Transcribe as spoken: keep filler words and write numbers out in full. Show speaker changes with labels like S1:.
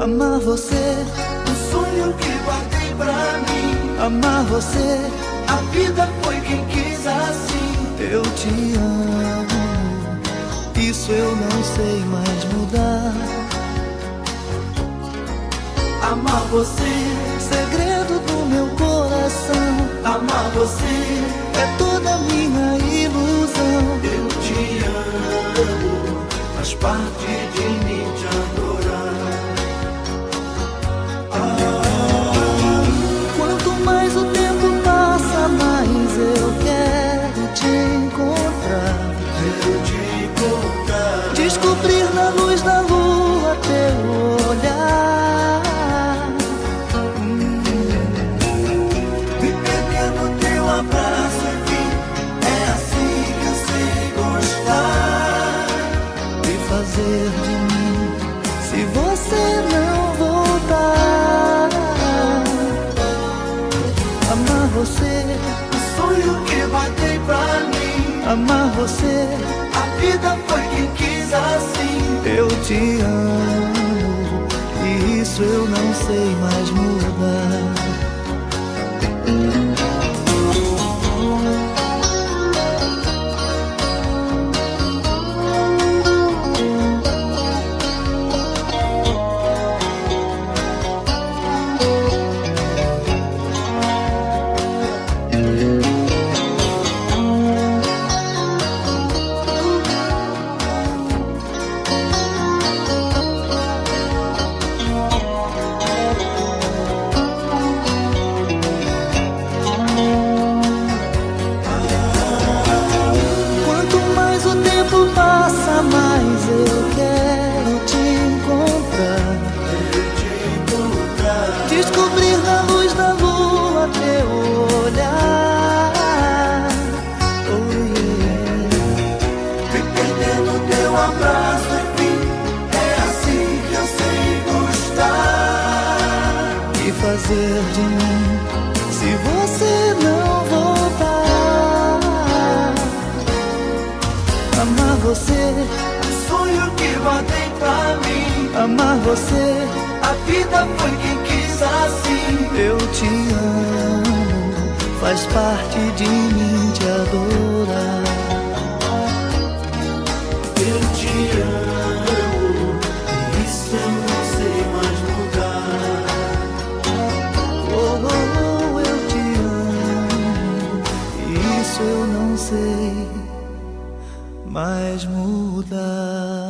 S1: Amar você,
S2: um sonho que guardei pra mim.
S1: amar você,
S2: A vida foi quem quis assim.
S1: eu te amo. Isso eu não sei mais mudar.
S2: Amar você,
S1: Segredo do meu coração,
S2: amar você,
S1: é toda minha ilusão.
S2: eu te amo. Faz parte de mim te adorar.
S1: Quanto mais o tempo passa, mais eu quero te encontrar.
S2: Eu te encontrar.
S1: Descobrir na luz da lua teu olhar.
S2: Me perder no teu abraço, enfim. É assim que eu sei gostar.
S1: E fazer de mim, se você não voltar. Amar você,
S2: O sonho que guardei pra mim.
S1: amar você,
S2: A vida foi quem quis assim.
S1: eu te amo. E isso eu não sei mais mudar. Quanto mais o tempo passa, mais eu quero te encontrar.
S2: Eu te encontrar.
S1: Descobrir na luz da lua teu olhar. Oh, yeah.
S2: Me perder no teu abraço, enfim. É assim que eu sei gostar.
S1: E fazer de mim, se você não voltar. Amar você,
S2: O sonho que guardei pra mim.
S1: amar você,
S2: A vida foi quem quis assim.
S1: eu te amo. Faz parte de mim te adorar.
S2: Eu te amo. E isso eu não sei mais mudar.
S1: Oh, oh, oh, eu te amo. E isso eu não sei mais mudar.